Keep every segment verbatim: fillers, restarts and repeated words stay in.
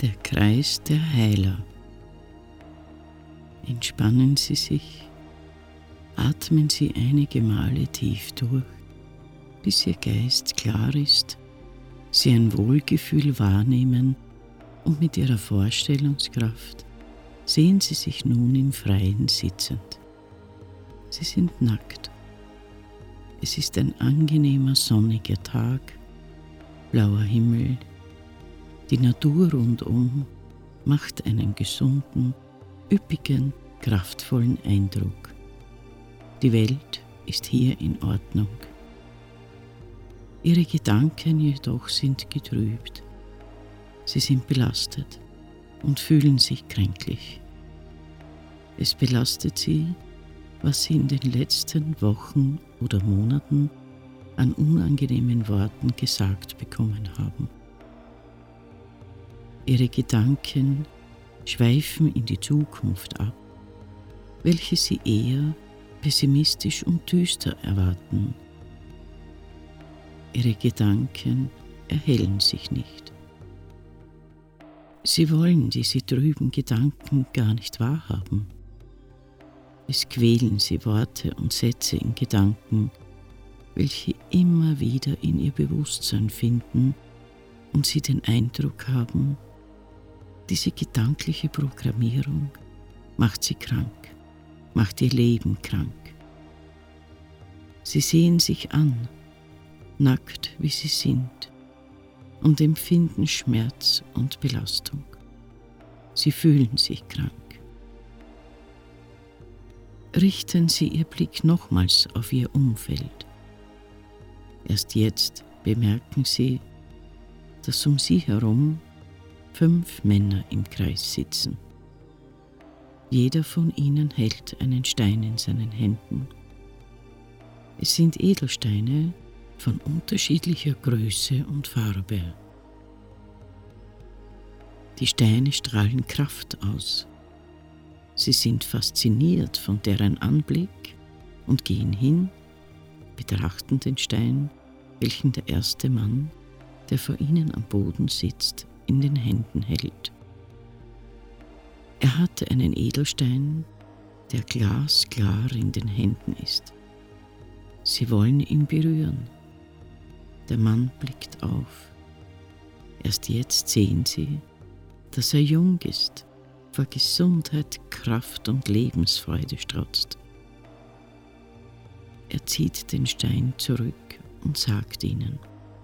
Der Kreis der Heiler. Entspannen Sie sich, atmen Sie einige Male tief durch, bis Ihr Geist klar ist, Sie ein Wohlgefühl wahrnehmen und mit Ihrer Vorstellungskraft sehen Sie sich nun im Freien sitzend. Sie sind nackt. Es ist ein angenehmer sonniger Tag, blauer Himmel. Die Natur rundum macht einen gesunden, üppigen, kraftvollen Eindruck. Die Welt ist hier in Ordnung. Ihre Gedanken jedoch sind getrübt. Sie sind belastet und fühlen sich kränklich. Es belastet Sie, was Sie in den letzten Wochen oder Monaten an unangenehmen Worten gesagt bekommen haben. Ihre Gedanken schweifen in die Zukunft ab, welche Sie eher pessimistisch und düster erwarten. Ihre Gedanken erhellen sich nicht. Sie wollen diese trüben Gedanken gar nicht wahrhaben. Es quälen Sie Worte und Sätze in Gedanken, welche immer wieder in Ihr Bewusstsein finden und Sie den Eindruck haben, diese gedankliche Programmierung macht Sie krank, macht Ihr Leben krank. Sie sehen sich an, nackt wie Sie sind, und empfinden Schmerz und Belastung. Sie fühlen sich krank. Richten Sie Ihr Blick nochmals auf Ihr Umfeld. Erst jetzt bemerken Sie, dass um Sie herum fünf Männer im Kreis sitzen. Jeder von ihnen hält einen Stein in seinen Händen. Es sind Edelsteine von unterschiedlicher Größe und Farbe. Die Steine strahlen Kraft aus. Sie sind fasziniert von deren Anblick und gehen hin, betrachten den Stein, welchen der erste Mann, der vor ihnen am Boden sitzt, in den Händen hält. Er hat einen Edelstein, der glasklar in den Händen ist. Sie wollen ihn berühren. Der Mann blickt auf. Erst jetzt sehen sie, dass er jung ist, vor Gesundheit, Kraft und Lebensfreude strotzt. Er zieht den Stein zurück und sagt ihnen: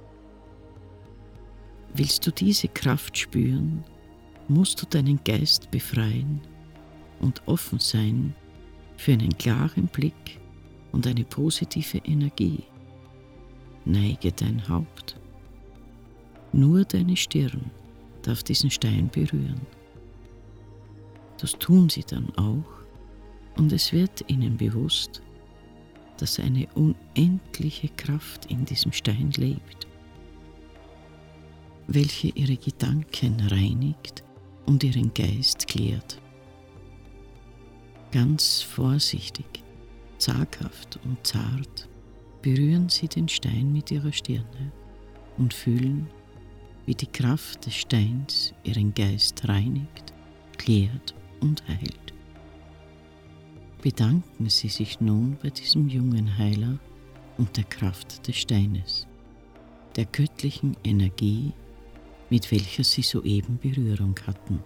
Willst du diese Kraft spüren, musst du deinen Geist befreien und offen sein für einen klaren Blick und eine positive Energie. Neige dein Haupt. Nur deine Stirn darf diesen Stein berühren. Das tun sie dann auch, und es wird ihnen bewusst, dass eine unendliche Kraft in diesem Stein lebt, welche ihre Gedanken reinigt und ihren Geist klärt. Ganz vorsichtig, zaghaft und zart berühren sie den Stein mit ihrer Stirne und fühlen, wie die Kraft des Steins ihren Geist reinigt, klärt und heilt. Bedanken Sie sich nun bei diesem jungen Heiler und der Kraft des Steines, der göttlichen Energie, mit welcher Sie soeben Berührung hatten.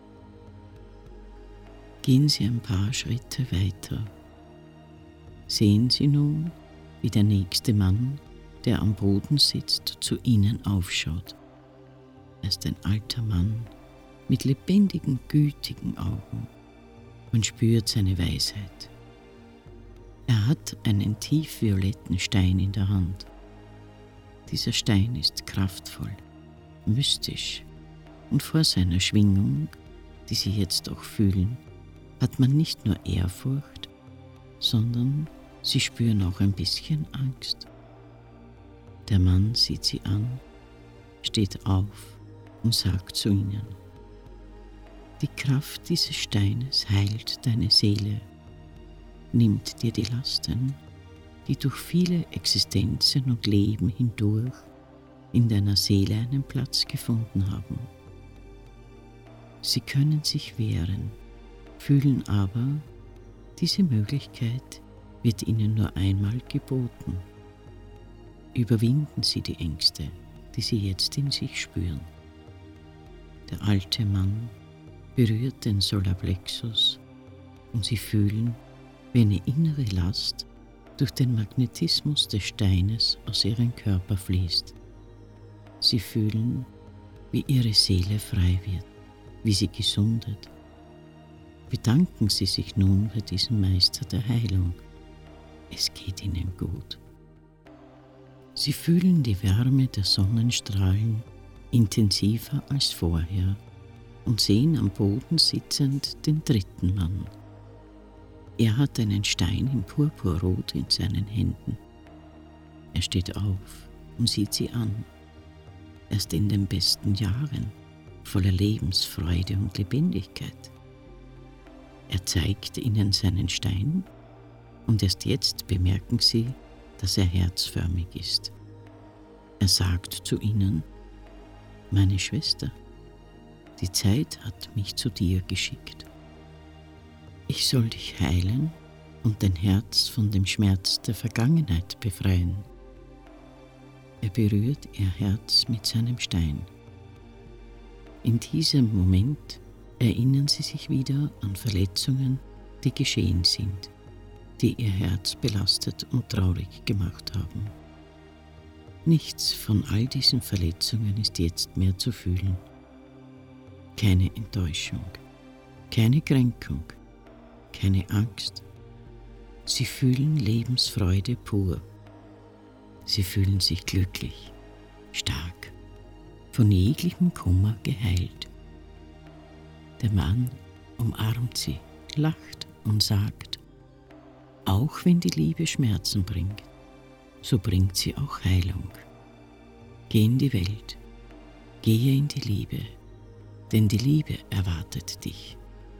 Gehen Sie ein paar Schritte weiter. Sehen Sie nun, wie der nächste Mann, der am Boden sitzt, zu Ihnen aufschaut. Er ist ein alter Mann mit lebendigen, gütigen Augen. Man spürt seine Weisheit. Er hat einen tiefvioletten Stein in der Hand. Dieser Stein ist kraftvoll, mystisch, und vor seiner Schwingung, die Sie jetzt auch fühlen, hat man nicht nur Ehrfurcht, sondern Sie spüren auch ein bisschen Angst. Der Mann sieht Sie an, steht auf und sagt zu Ihnen: Die Kraft dieses Steines heilt deine Seele, nimmt dir die Lasten, die durch viele Existenzen und Leben hindurch in deiner Seele einen Platz gefunden haben. Sie können sich wehren, fühlen aber, diese Möglichkeit wird ihnen nur einmal geboten. Überwinden Sie die Ängste, die Sie jetzt in sich spüren. Der alte Mann berührt den Solarplexus und Sie fühlen, wie eine innere Last durch den Magnetismus des Steines aus Ihrem Körper fließt. Sie fühlen, wie Ihre Seele frei wird, wie sie gesundet. Bedanken Sie sich nun für diesen Meister der Heilung. Es geht Ihnen gut. Sie fühlen die Wärme der Sonnenstrahlen intensiver als vorher und sehen am Boden sitzend den dritten Mann. Er hat einen Stein in Purpurrot in seinen Händen. Er steht auf und sieht sie an. Er ist in den besten Jahren, voller Lebensfreude und Lebendigkeit. Er zeigt ihnen seinen Stein und erst jetzt bemerken sie, dass er herzförmig ist. Er sagt zu ihnen: Meine Schwester, die Zeit hat mich zu dir geschickt. Ich soll dich heilen und dein Herz von dem Schmerz der Vergangenheit befreien. Er berührt ihr Herz mit seinem Stein. In diesem Moment erinnern sie sich wieder an Verletzungen, die geschehen sind, die ihr Herz belastet und traurig gemacht haben. Nichts von all diesen Verletzungen ist jetzt mehr zu fühlen. Keine Enttäuschung, keine Kränkung, keine Angst. Sie fühlen Lebensfreude pur. Sie fühlen sich glücklich, stark, von jeglichem Kummer geheilt. Der Mann umarmt sie, lacht und sagt: Auch wenn die Liebe Schmerzen bringt, so bringt sie auch Heilung. Geh in die Welt, gehe in die Liebe, denn die Liebe erwartet dich.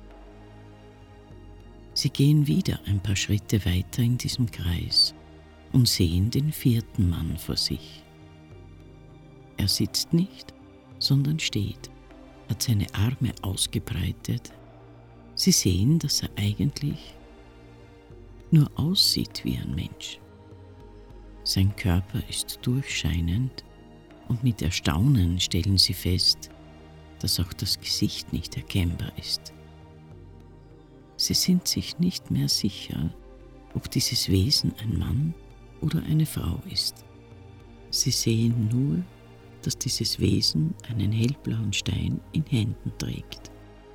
Sie gehen wieder ein paar Schritte weiter in diesem Kreis und sehen den vierten Mann vor sich. Er sitzt nicht, sondern steht, hat seine Arme ausgebreitet. Sie sehen, dass er eigentlich nur aussieht wie ein Mensch. Sein Körper ist durchscheinend und mit Erstaunen stellen sie fest, dass auch das Gesicht nicht erkennbar ist. Sie sind sich nicht mehr sicher, ob dieses Wesen ein Mann oder eine Frau ist. Sie sehen nur, dass dieses Wesen einen hellblauen Stein in Händen trägt.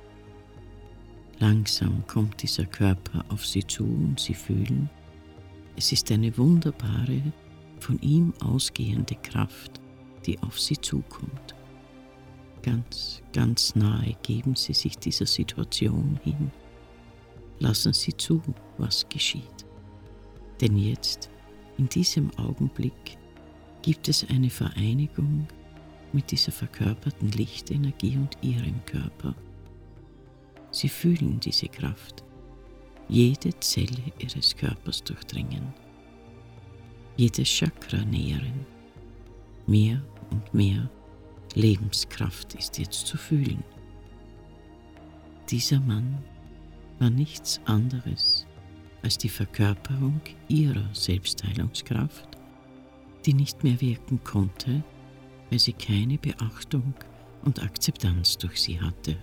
Langsam kommt dieser Körper auf sie zu und sie fühlen, es ist eine wunderbare, von ihm ausgehende Kraft, die auf sie zukommt. Ganz, ganz nahe geben sie sich dieser Situation hin. Lassen Sie zu, was geschieht. Denn jetzt, in diesem Augenblick, gibt es eine Vereinigung mit dieser verkörperten Lichtenergie und Ihrem Körper. Sie fühlen diese Kraft, jede Zelle Ihres Körpers durchdringen, jedes Chakra nähren. Mehr und mehr Lebenskraft ist jetzt zu fühlen. Dieser Mann war nichts anderes als die Verkörperung ihrer Selbstheilungskraft, die nicht mehr wirken konnte, weil sie keine Beachtung und Akzeptanz durch sie hatte.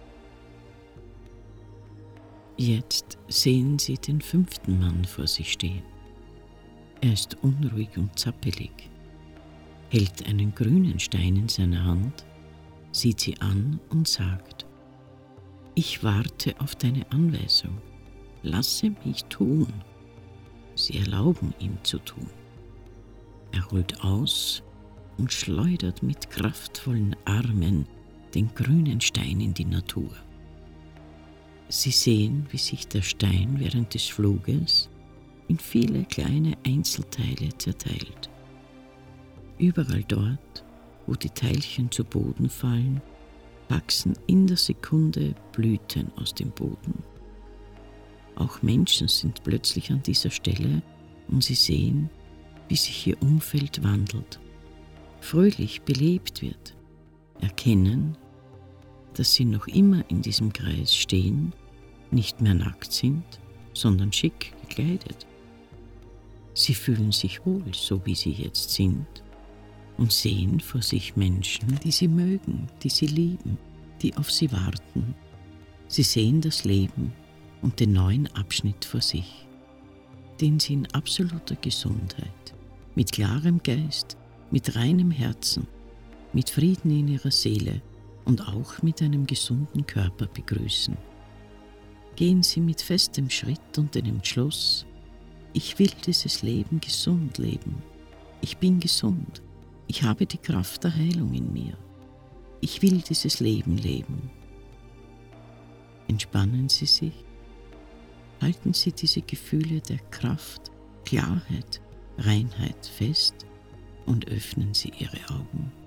Jetzt sehen Sie den fünften Mann vor sich stehen. Er ist unruhig und zappelig, hält einen grünen Stein in seiner Hand, sieht sie an und sagt: Ich warte auf deine Anweisung. Lasse mich tun. Sie erlauben ihm zu tun. Er holt aus und schleudert mit kraftvollen Armen den grünen Stein in die Natur. Sie sehen, wie sich der Stein während des Fluges in viele kleine Einzelteile zerteilt. Überall dort, wo die Teilchen zu Boden fallen, wachsen in der Sekunde Blüten aus dem Boden. Auch Menschen sind plötzlich an dieser Stelle und sie sehen, wie sich ihr Umfeld wandelt, fröhlich belebt wird, erkennen, dass Sie noch immer in diesem Kreis stehen, nicht mehr nackt sind, sondern schick gekleidet. Sie fühlen sich wohl, so wie Sie jetzt sind, und sehen vor sich Menschen, die Sie mögen, die Sie lieben, die auf Sie warten. Sie sehen das Leben und den neuen Abschnitt vor sich, den Sie in absoluter Gesundheit, mit klarem Geist, mit reinem Herzen, mit Frieden in Ihrer Seele und auch mit einem gesunden Körper begrüßen. Gehen Sie mit festem Schritt und dem Entschluss: Ich will dieses Leben gesund leben. Ich bin gesund. Ich habe die Kraft der Heilung in mir. Ich will dieses Leben leben. Entspannen Sie sich. Halten Sie diese Gefühle der Kraft, Klarheit, Reinheit fest und öffnen Sie Ihre Augen.